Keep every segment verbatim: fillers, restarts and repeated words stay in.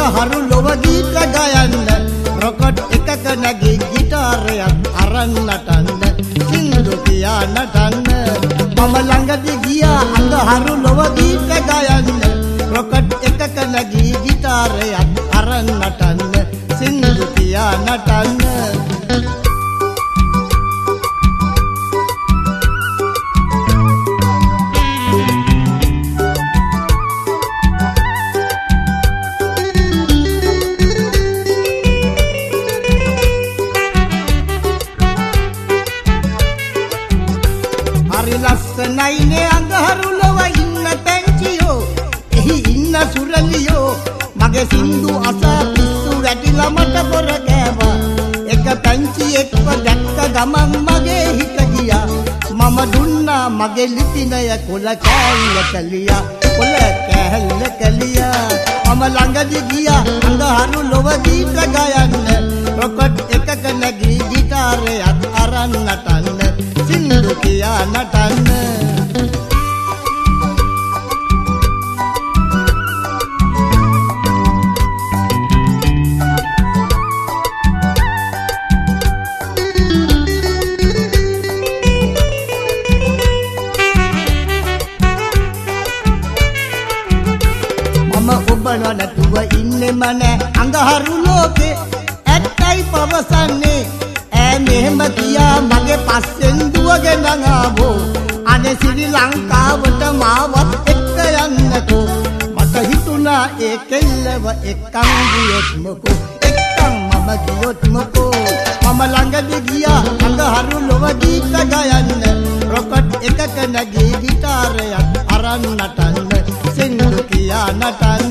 අඟහරු ලොව ගීත ගයන්න රොකට් එකක නැගී ගිටාරයක් අරන් නටන්න සින්දු කියා නටන්න මම ළඟදී ගියා අඟහරු ලොව ගීත ගයන්න රොකට් එකක නැගී ගිටාරයක් අරන් නටන්න සින්දු කියා නටන්න ලස්සනයිනේ අඟහරු ලොව ඉන්න පැංචියෝ එහි ඉන්න සුරලියෝ මගේ සින්දු අසා පිස්සු වැටිලා මට පොර කෑවා එක පැංචියෙක්ව දැක්ක ගමන් මගේ හිත ගියා මම දුන්නා මගේ ලිපිනය කොළ කෑල්ල කලියා කොළ කෑල්ල කලියා මම ළඟදී ගියා අඟහරු ලොව ගීත ගයන්න රොකට් එකක නැගී ගිටාරයක් අරන් නටන්න සින්දු කියා නටන්න මම ඔබ නැතුව ඉන්නෙම නෑ අඟහරු ලෝකේ ඇත්තයි පවසන්නේ ඈ මෙහෙම කියා මගේ පස්සෙන් දුවගෙන ආවෝ අනේ ශ්‍රී ලංකාවට මාවත් එක්ක යන්නකෝ මට හිතුණා ඒ කෙල්ලව එක්කන් ගියොත් මොකෝ එක්කන් මම ගියොත් මොකෝ මම ළඟදී ගියා අඟහරු ලොව ගීත ගයන්න රොකට් එකක නැගී ගිටාරයක් අරන් නටන්න සින්දු කියා නටන්න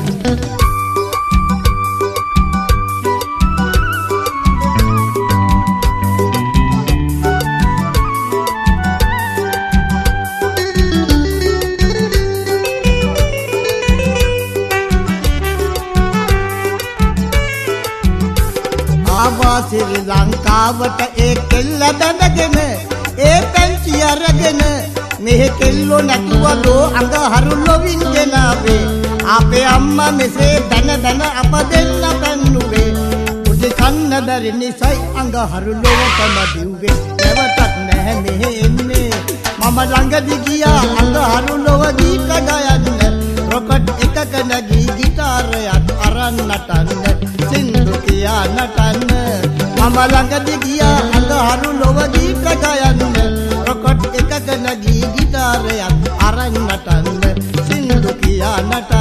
ශ්‍රී ලංකාවට ඒ කෙල්ල බැඳගෙන ඒ පැංචි අරගෙන මෙහෙ කෙල්ලෝ නැතුව දෝ අඟහරු ලොවින් ගෙනාවේ අපේ අම්මා මෙසේ බැන බැන අප දෙන්න බැන්නුවේ උදේ කන්න බැරි නිසයි අඟහරු ලොවටම දිව්වේ නැවතත් නැහැ මෙහෙ එන්නේ මම ළඟදී ගියා අඟහරු ලොව ගීත ගයන්න රොකට් එකක නැගී ගිටාරයක් අරන් නටන්න සින්දු කියා නටන්න මම ළඟදී ගියා අඟහරු ලොව ගීත ගයන්න රොකට් එකක නැගී ගිටාරයක් අරන් නටන්න සින්දු කියා නටන්න